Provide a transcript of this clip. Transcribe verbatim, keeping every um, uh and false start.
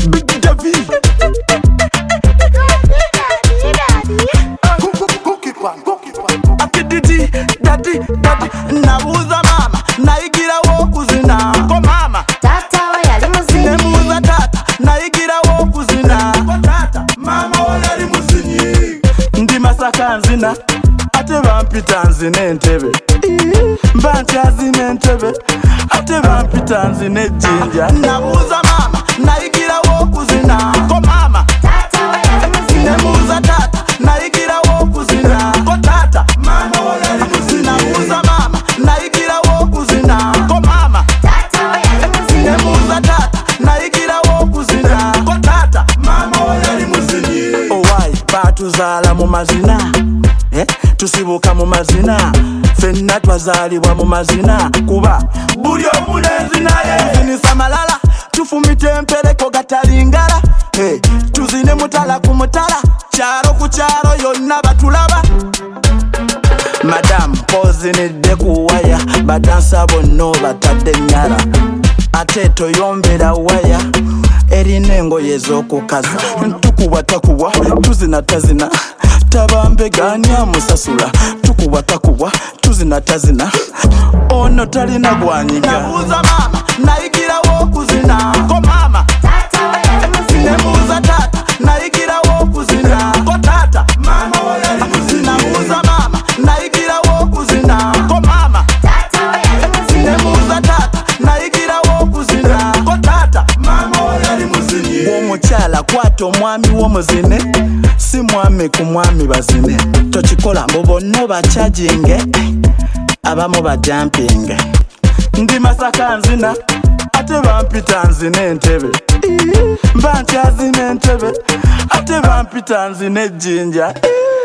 Big David. Ati didi, daddy, daddy. Nabuza mama, naigira wo kuzina. Ko mama, tata we yali muzinyi. nemuza tata, naigira wo kuzina. Ko tata, mama we yali muzinyi. Ndi Masaka nzina, ate bampita nzina entebe. Mba nkyazina entebe, ate bampita nzina ejjinja. Nabuza mama, naigira wo kuzina. Ko mama, Tata we yali muzinyi. nemuza tata, naigira wo kuzina. Ko tata, mama we yali muzina. Nabuza mama, naigira wo kuzina. Ko mama, Tata we yali muzinyi. nemuza tata, naigira wo kuzina. Ko tata, mama we yali muzinyi. Owai, batuzaala mu mazina, eh? Tusibuka mu mazina, fenna twazaalibwa mu mazina. Kuba buli omulenzi naye zinisa malala, tufumite empereko gatalingala, hey, tuzine mutala ku mutala, kyalo ku kyalo yonna batulaba. Madam pozinidde ku waya, badansa bonna batadde nyala, ate toyombera waya erina engoye ez'okukaza. Tukubwa takubwa, tuzina tazina, tabambeganya musasula. Tukubwa takubwa, tuzina tazina, ono talina gwanyiga. Nabuuza mama, nayigirawo okuzina. Ko mama, Tata we yali muzinyi. nebuuza tata, nayigirawo okuzina. Ko tata, mama we yali muzina. Nabuuza mama, nayigirawo okuzina. Ko mama, Tata we yali muzinyi. nebuuza tata, nayigirawo okuzina. Ko tata, mama we yali muzinyi. Omukyala kwata omwami w'omuzine, si mwami ku mwami bazine. Tokikola mbu bonna bakyajinge, abamu bajampinge. Ndi Masaka nzina, ate bampita nzina entebe. Mba nkyazina entebe, ate bampita nzina ejjinja.